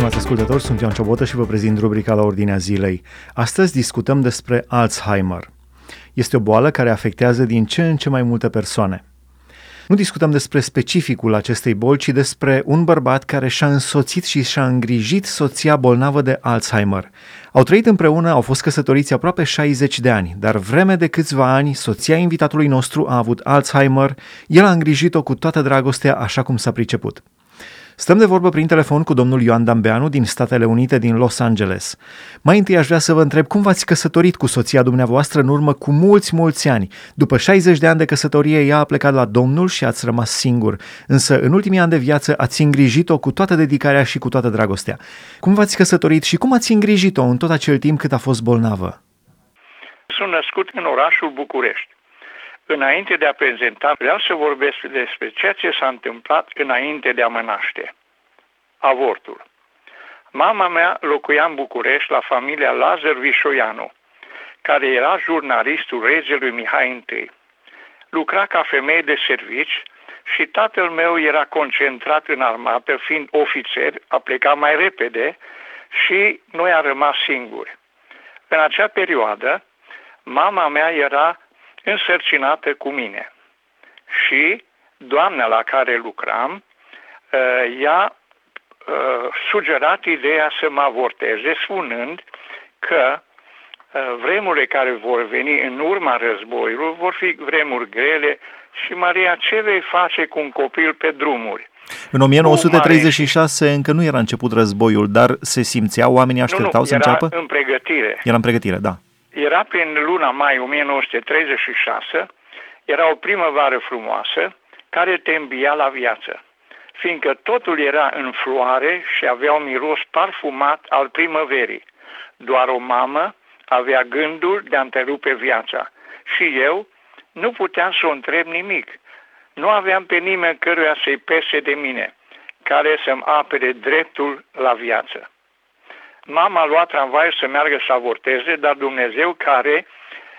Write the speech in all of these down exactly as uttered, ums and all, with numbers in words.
stimați ascultători, sunt Ioan Ciobotă și vă prezint rubrica La Ordinea Zilei. Astăzi discutăm despre Alzheimer. Este o boală care afectează din ce în ce mai multe persoane. Nu discutăm despre specificul acestei boli, ci despre un bărbat care și-a însoțit și și-a îngrijit soția bolnavă de Alzheimer. Au trăit împreună, au fost căsătoriți aproape șaizeci de ani, dar vreme de câțiva ani, soția invitatului nostru a avut Alzheimer, el a îngrijit-o cu toată dragostea așa cum s-a priceput. Stăm de vorbă prin telefon cu domnul Ioan Dambeanu din Statele Unite, din Los Angeles. Mai întâi aș vrea să vă întreb cum v-ați căsătorit cu soția dumneavoastră în urmă cu mulți, mulți ani. După șaizeci de ani de căsătorie, ea a plecat la Domnul și ați rămas singur. Însă, în ultimii ani de viață, ați îngrijit-o cu toată dedicarea și cu toată dragostea. Cum v-ați căsătorit și cum ați îngrijit-o în tot acel timp cât a fost bolnavă? Sunt născut în orașul București. Înainte de a prezenta, vreau să vorbesc despre ceea ce s-a întâmplat înainte de a mă naște. Avortul. Mama mea locuia în București la familia Lazar Vișoianu, care era jurnalistul regelui Mihai I. Lucra ca femeie de servici și tatăl meu era concentrat în armată, fiind ofițer, a plecat mai repede și noi am rămas singuri. În acea perioadă, mama mea era însărcinată cu mine și doamna la care lucram i-a sugerat ideea să mă avorteze, spunând că vremurile care vor veni în urma războiului vor fi vremuri grele și Maria, ce vei face cu un copil pe drumuri? În o mie nouă sute treizeci și șase încă nu era început războiul, dar se simțea, oamenii așteptau nu, nu, să înceapă? Era în pregătire. Era în pregătire, da. Era prin luna mai o mie nouă sute treizeci și șase, era o primăvară frumoasă care te îmbia la viață, fiindcă totul era în floare și avea un miros parfumat al primăverii. Doar o mamă avea gândul de a întrerupe viața și eu nu puteam să o întreb nimic. Nu aveam pe nimeni căruia să-i pese de mine, care să-mi apere dreptul la viață. Mama a luat tramvaiul să meargă să avorteze, dar Dumnezeu, care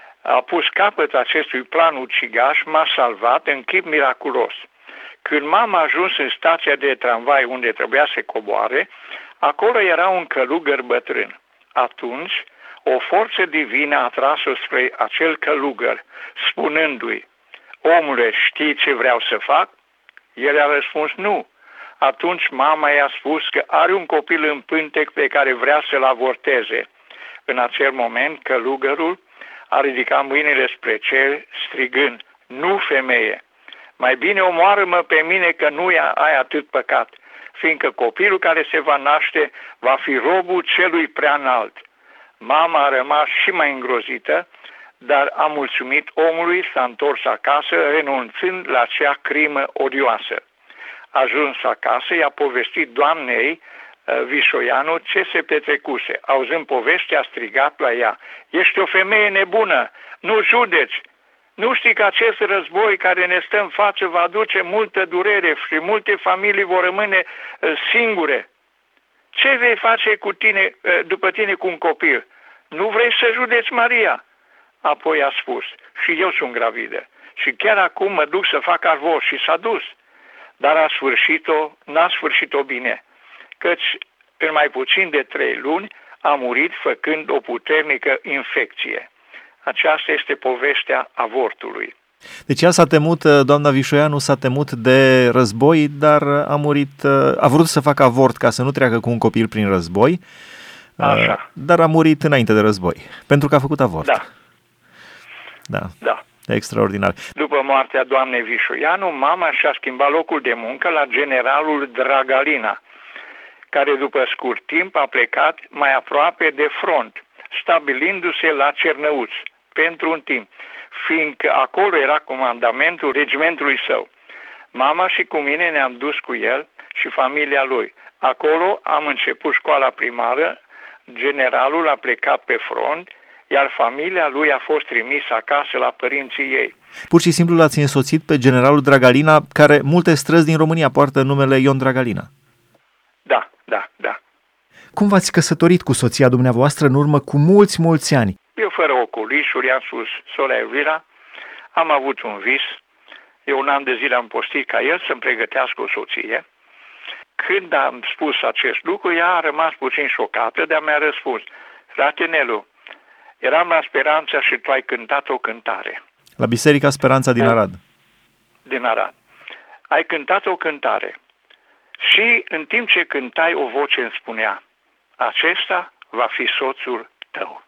a pus capăt acestui plan ucigaș, m-a salvat în chip miraculos. Când mama a ajuns în stația de tramvai unde trebuia să coboare, acolo era un călugăr bătrân. Atunci, o forță divină a tras-o spre acel călugăr, spunându-i: omule, știi ce vreau să fac? El a răspuns: nu. Atunci mama i-a spus că are un copil în pântec pe care vrea să-l avorteze. În acel moment, călugărul a ridicat mâinile spre cer, strigând: nu, femeie, mai bine omoară-mă pe mine că nu ai atât păcat, fiindcă copilul care se va naște va fi robul celui prea înalt. Mama a rămas și mai îngrozită, dar a mulțumit omului, s-a întors acasă, renunțând la acea crimă odioasă. Ajuns acasă, i-a povestit doamnei Vișoianu ce se petrecuse. Auzând povestea, a strigat la ea: ești o femeie nebună, nu judeci! Nu știi că acest război care ne stă în față va aduce multă durere și multe familii vor rămâne singure? Ce vei face cu tine, după tine cu un copil? Nu vrei să judeci, Maria? Apoi a spus: și eu sunt gravidă și chiar acum mă duc să fac avort. Și s-a dus. Dar a sfârșit-o, n-a sfârșit-o bine, căci în mai puțin de trei luni a murit făcând o puternică infecție. Aceasta este povestea avortului. Deci ea s-a temut, doamna Vișoianu s-a temut de război, dar a murit, a vrut să facă avort ca să nu treacă cu un copil prin război, Așa. Dar a murit înainte de război, pentru că a făcut avort. Da. Da. Da. Extraordinar. După moartea doamnei Vișoianu, mama și-a schimbat locul de muncă la generalul Dragalina, care după scurt timp a plecat mai aproape de front, stabilindu-se la Cernăuț pentru un timp, fiindcă acolo era comandamentul regimentului său. Mama și cu mine ne-am dus cu el și familia lui. Acolo am început școala primară, generalul a plecat pe front, iar familia lui a fost trimisă acasă la părinții ei. Pur și simplu l-ați însoțit pe generalul Dragalina, care multe străzi din România poartă numele Ion Dragalina. Da, da, da. Cum v-ați căsătorit cu soția dumneavoastră în urmă cu mulți, mulți ani? Eu, fără oculișuri, am spus: Sorea Elvira, am avut un vis. Eu un an de zile am postit ca el să-mi pregătească o soție când am spus acest lucru, ea a rămas puțin șocată, dar mi-a răspuns: frate Nelu, eram la Speranța și tu ai cântat o cântare. La Biserica Speranța din Arad. Din Arad. Ai cântat o cântare. Și în timp ce cântai, o voce îmi spunea: acesta va fi soțul tău.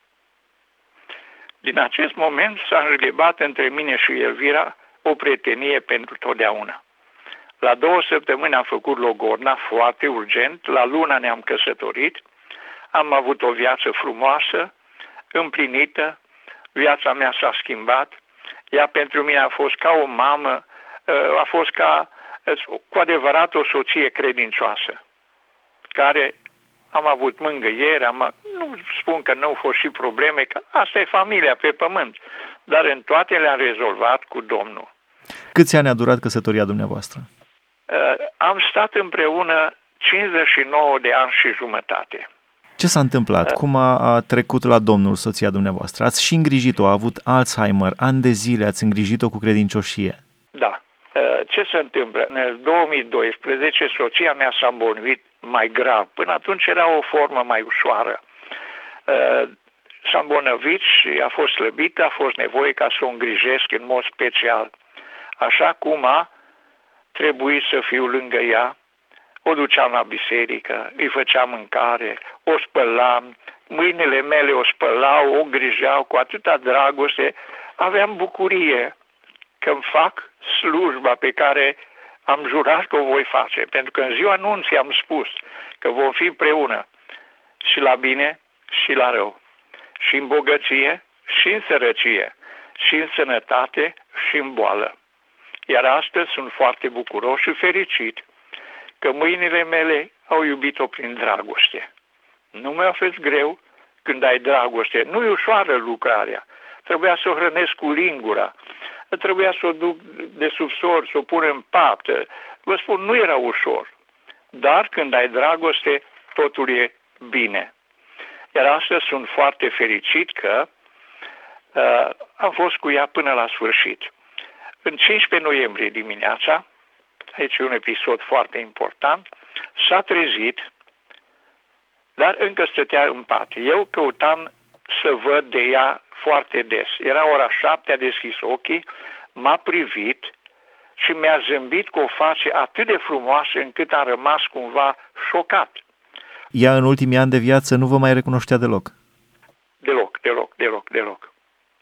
Din acest moment s-a înlegat între mine și Elvira o prietenie pentru totdeauna. La două săptămâni am făcut logodna foarte urgent, la luna ne-am căsătorit, am avut o viață frumoasă, împlinită, viața mea s-a schimbat, ea pentru mine a fost ca o mamă, a fost ca cu adevărat o soție credincioasă, care am avut mângâiere, am, nu spun că nu au fost și probleme, că asta e familia pe pământ, dar în toate le-am rezolvat cu Domnul. Câți ani a durat căsătoria dumneavoastră? Uh, am stat împreună cincizeci și nouă de ani și jumătate. Ce s-a întâmplat? Cum a, a trecut la Domnul soția dumneavoastră? Ați și îngrijit-o, a avut Alzheimer, ani de zile, ați îngrijit-o cu credincioșie. Da. Ce se întâmplă? În două mii doisprezece soția mea s-a îmbolnăvit mai grav. Până atunci era o formă mai ușoară. S-a îmbolnăvit și a fost slăbită, a fost nevoie ca să o îngrijesc în mod special. Așa cum a trebuit să fiu lângă ea, o duceam la biserică, îi făceam mâncare, o spălam, mâinile mele o spălau, o grijeau cu atâta dragoste, aveam bucurie că îmi fac slujba pe care am jurat că o voi face. Pentru că în ziua anunții am spus că vom fi împreună și la bine și la rău, și în bogăție și în sărăcie, și în sănătate și în boală. Iar astăzi sunt foarte bucuros și fericit că mâinile mele au iubit-o prin dragoste. Nu mi-a fost greu când ai dragoste. Nu e ușoară lucrarea. Trebuia să o hrănesc cu lingura, trebuia să o duc de sub sor, să o pun în pat. Vă spun, nu era ușor. Dar când ai dragoste, totul e bine. Iar astăzi sunt foarte fericit că uh, am fost cu ea până la sfârșit. În cincisprezece noiembrie dimineața, aici e un episod foarte important, s-a trezit, dar încă stătea în pat. Eu căutam să văd de ea foarte des. Era ora șapte, a deschis ochii, m-a privit și mi-a zâmbit cu o față atât de frumoasă încât am rămas cumva șocat. Ea în ultimii ani de viață nu vă mai recunoștea deloc? Deloc, deloc, deloc, deloc.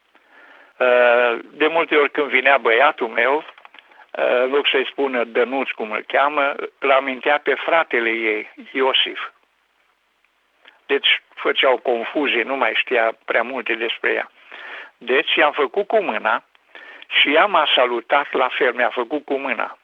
De multe ori când vinea băiatul meu, în loc să-i spună Dănuț, cum îl cheamă, îl amintea pe fratele ei, Iosif. Deci făcea o confuzie, nu mai știa prea multe despre ea. Deci i-am făcut cu mâna și ea m-a salutat la fel, mi-a făcut cu mâna.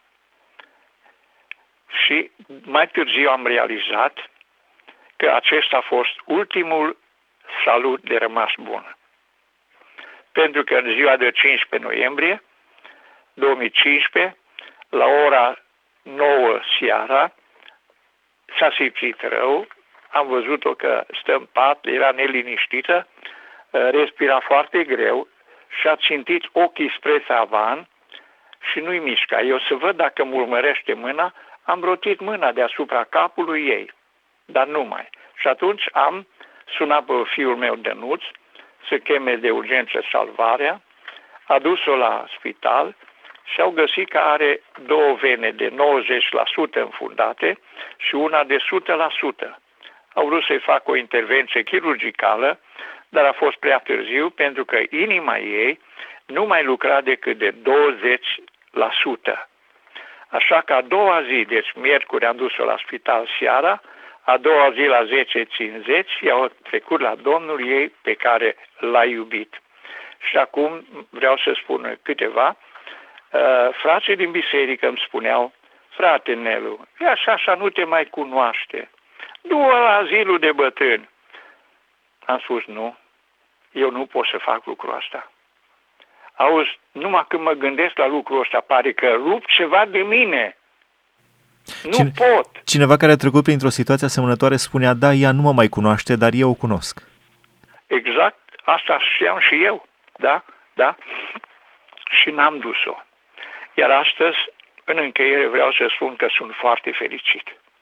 Și mai târziu am realizat că acesta a fost ultimul salut de rămas bun. Pentru că în ziua de cincisprezece noiembrie două mii cincisprezece, la ora nouă seara, s-a simțit rău, am văzut-o că stă în pat, era neliniștită, respira foarte greu și a țintit ochii spre tavan și nu-i mișca. Eu să văd dacă mă urmărește mâna, am rotit mâna deasupra capului ei, dar nu mai. Și atunci am sunat pe fiul meu Dănuț să cheme de urgență salvarea, a dus-o la spital și au găsit că are două vene de nouăzeci la sută înfundate și una de o sută la sută. Au vrut să-i facă o intervenție chirurgicală, dar a fost prea târziu pentru că inima ei nu mai lucra decât de douăzeci la sută. Așa că a doua zi, deci miercuri, am dus-o la spital seara, a doua zi la zece cincizeci i-au trecut la Domnul ei pe care l-a iubit. Și acum vreau să spun câteva. Uh, frații din biserică îmi spuneau: frate Nelu, e așa, așa, nu te mai cunoaște. Du-o la azilul de bătrâni. Am spus: nu, eu nu pot să fac lucrul ăsta. Auzi, numai când mă gândesc la lucrul ăsta, pare că rup ceva de mine. Nu Cine, pot. Cineva care a trecut printr-o situație asemănătoare spunea: da, ea nu mă mai cunoaște, dar eu o cunosc. Exact, asta știam și eu, da, da, și n-am dus-o. Iar astăzi, în încheiere, vreau să spun că sunt foarte fericit.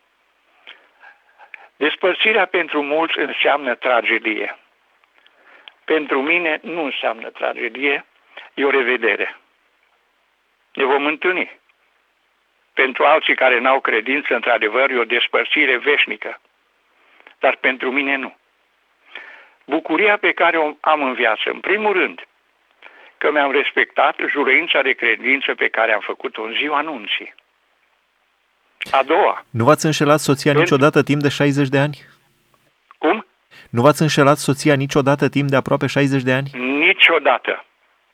Despărțirea pentru mulți înseamnă tragedie. Pentru mine nu înseamnă tragedie, e o revedere. Ne vom întâlni. Pentru alții care n-au credință, într-adevăr, e o despărțire veșnică. Dar pentru mine nu. Bucuria pe care o am în viață, în primul rând, că mi-am respectat juruința de credință pe care am făcut-o în ziua anunții. A doua. Nu v-ați înșelat soția Pentru... niciodată timp de șaizeci de ani? Cum? Nu v-ați înșelat soția niciodată timp de aproape șaizeci de ani? Niciodată.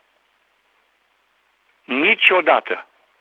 Niciodată.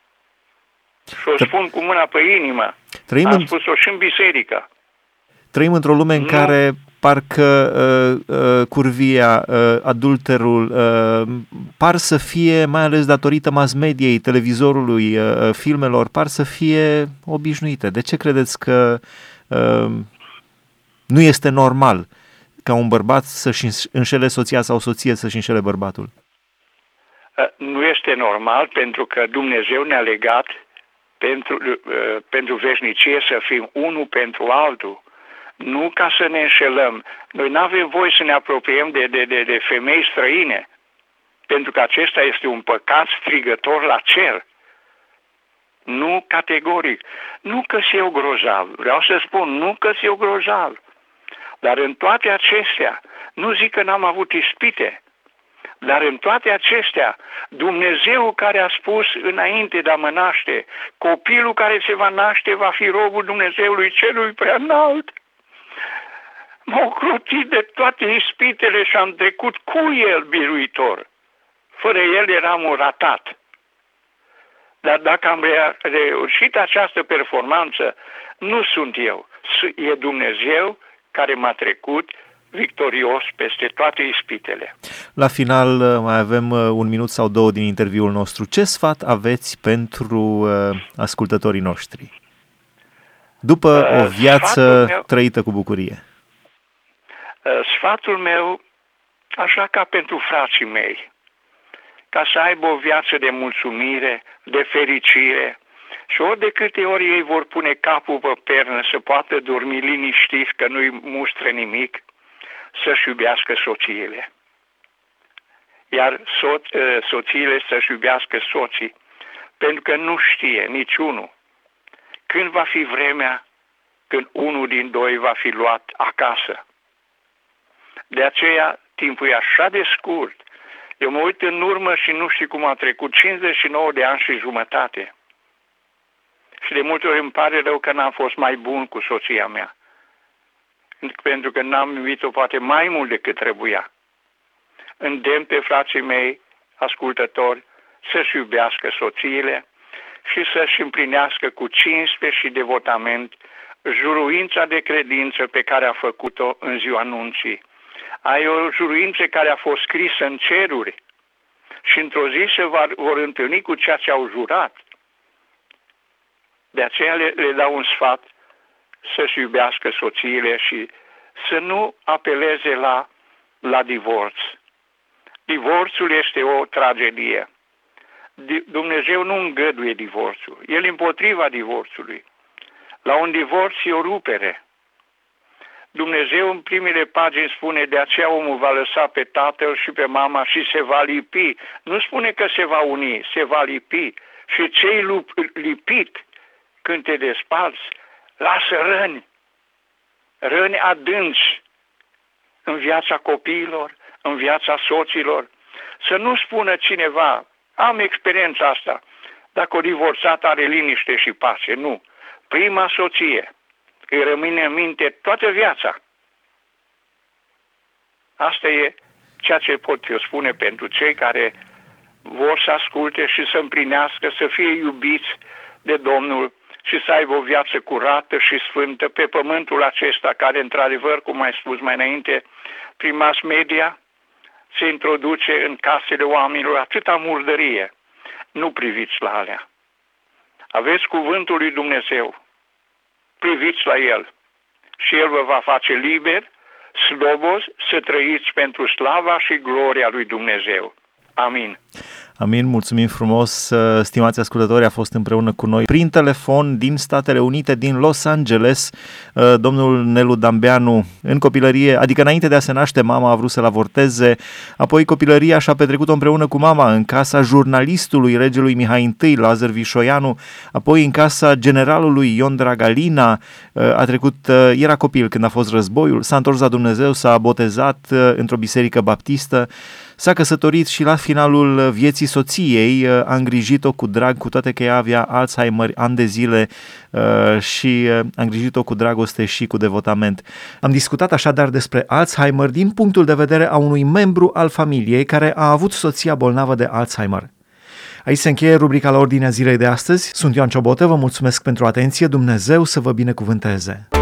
Și o spun cu mâna pe inimă. Trăim Am în... spus-o și în biserică. Trăim într-o lume în nu. care parcă uh, uh, curvia, uh, adulterul, uh, par să fie, mai ales datorită mass mediei, televizorului, uh, filmelor, par să fie obișnuite. De ce credeți că uh, nu este normal ca un bărbat să-și înșele soția sau o soție să-și înșele bărbatul? Uh, nu este normal pentru că Dumnezeu ne-a legat pentru, uh, pentru veșnicie să fim unul pentru altul. Nu ca să ne înșelăm. Noi nu avem voie să ne apropiem de, de, de, de femei străine, pentru că acesta este un păcat strigător la cer. Nu categoric. Nu că-s eu grozav. Vreau să spun, nu că-s eu grozav. Dar în toate acestea, nu zic că n-am avut ispite, dar în toate acestea, Dumnezeu care a spus înainte de a mă naște, copilul care se va naște va fi robul Dumnezeului celui preanalt. M-au crotit de toate ispitele și am trecut cu el biruitor. Fără el eram un ratat. Dar dacă am reușit această performanță, nu sunt eu. E Dumnezeu care m-a trecut victorios peste toate ispitele. La final mai avem un minut sau două din interviul nostru. Ce sfat aveți pentru uh, ascultătorii noștri? După uh, o viață meu, trăită cu bucurie. Uh, sfatul meu, așa ca pentru frații mei, ca să aibă o viață de mulțumire, de fericire, și ori de câte ori ei vor pune capul pe pernă să poată dormi liniștiți că nu-i mustră nimic, să-și iubească soțiile. Iar so- soțiile să-și iubească soții, pentru că nu știe niciunul când va fi vremea când unul din doi va fi luat acasă. De aceea, timpul e așa de scurt. Eu mă uit în urmă și nu știu cum a trecut cincizeci și nouă de ani și jumătate. Și de multe ori îmi pare rău că n-am fost mai bun cu soția mea. Pentru că n-am iubit-o poate mai mult decât trebuia. Îndemn pe frații mei, ascultători, să-și iubească soțiile și să-și împlinească cu cinste și devotament juruința de credință pe care a făcut-o în ziua anunții. Ai o juruință care a fost scrisă în ceruri și într-o zi se vor întâlni cu ceea ce au jurat. De aceea le, le dau un sfat să-și iubească soțiile și să nu apeleze la, la divorț. Divorțul este o tragedie. Dumnezeu nu îngăduie divorțul. El împotriva divorțului. La un divorț e o rupere. Dumnezeu în primele pagini spune, de aceea omul va lăsa pe tatăl și pe mama și se va lipi. Nu spune că se va uni, se va lipi. Și ce-i lipit când te despalți, lasă răni, răni adânci în viața copiilor, în viața soților. Să nu spună cineva, am experiența asta, dacă o divorțat are liniște și pace. Nu. Prima soție îi rămâne în minte toată viața. Asta e ceea ce pot eu spune pentru cei care vor să asculte și să împlinească, să fie iubiți de Domnul și să aibă o viață curată și sfântă pe pământul acesta care, într-adevăr, cum ai spus mai înainte, prin mass media se introduce în casele oamenilor atâta murdărie. Nu priviți la alea. Aveți cuvântul lui Dumnezeu. Priviți la el și el vă va face liber, slobos, să trăiți pentru slava și gloria lui Dumnezeu. Amin. Amin, mulțumim frumos, stimați ascultători, a fost împreună cu noi prin telefon din Statele Unite, din Los Angeles, domnul Nelu Dambeanu. În copilărie, adică înainte de a se naște, mama a vrut să-l avorteze, apoi copilăria și-a petrecut-o împreună cu mama în casa jurnalistului regelui Mihai I, Lazar Vișoianu, apoi în casa generalului Ion Dragalina, a trecut, era copil când a fost războiul, s-a întors la Dumnezeu, s-a botezat într-o biserică baptistă, s-a căsătorit și la finalul vieții soției a îngrijit-o cu drag, cu toate că ea avea Alzheimer ani de zile și a îngrijit-o cu dragoste și cu devotament. Am discutat așadar despre Alzheimer din punctul de vedere a unui membru al familiei care a avut soția bolnavă de Alzheimer. Aici se încheie rubrica La Ordinea Zilei de astăzi. Sunt Ioan Ciobotă, vă mulțumesc pentru atenție, Dumnezeu să vă binecuvânteze!